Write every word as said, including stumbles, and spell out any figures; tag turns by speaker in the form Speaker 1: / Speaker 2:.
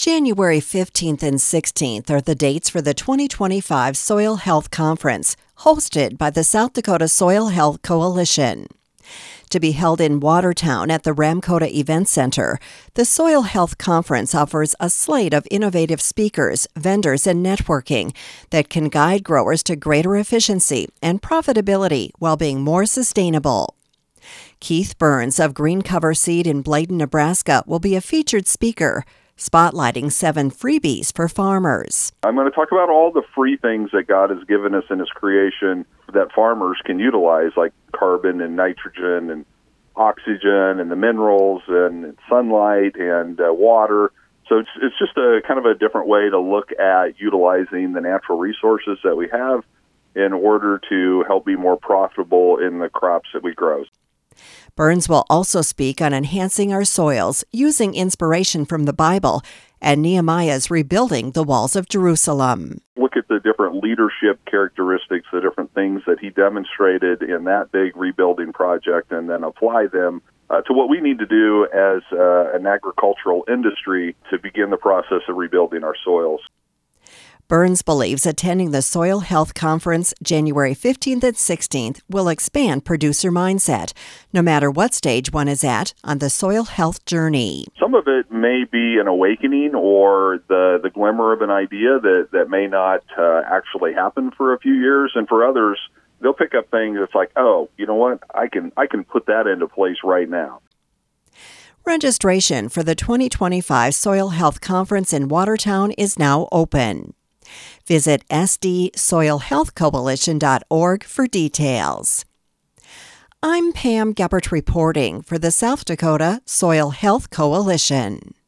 Speaker 1: January fifteenth and sixteenth are the dates for the twenty twenty-five Soil Health Conference, hosted by the South Dakota Soil Health Coalition. To be held in Watertown at the Ramkota Event Center, the Soil Health Conference offers a slate of innovative speakers, vendors, and networking that can guide growers to greater efficiency and profitability while being more sustainable. Keith Burns of Green Cover Seed in Bladen, Nebraska, will be a featured speaker, spotlighting seven freebies for farmers.
Speaker 2: I'm going to talk about all the free things that God has given us in His creation that farmers can utilize, like carbon and nitrogen and oxygen and the minerals and sunlight and uh, water. So it's, it's just a kind of a different way to look at utilizing the natural resources that we have in order to help be more profitable in the crops that we grow.
Speaker 1: Burns will also speak on enhancing our soils using inspiration from the Bible and Nehemiah's rebuilding the walls of Jerusalem.
Speaker 2: Look at the different leadership characteristics, the different things that he demonstrated in that big rebuilding project, and then apply them uh, to what we need to do as uh, an agricultural industry to begin the process of rebuilding our soils.
Speaker 1: Burns believes attending the Soil Health Conference January fifteenth and sixteenth will expand producer mindset, no matter what stage one is at on the soil health journey.
Speaker 2: Some of it may be an awakening or the, the glimmer of an idea that, that may not uh, actually happen for a few years, and for others, they'll pick up things that's like, oh, you know what, I can I can put that into place right now.
Speaker 1: Registration for the twenty twenty-five Soil Health Conference in Watertown is now open. Visit S D soil health coalition dot org for details. I'm Pam Geppert reporting for the South Dakota Soil Health Coalition.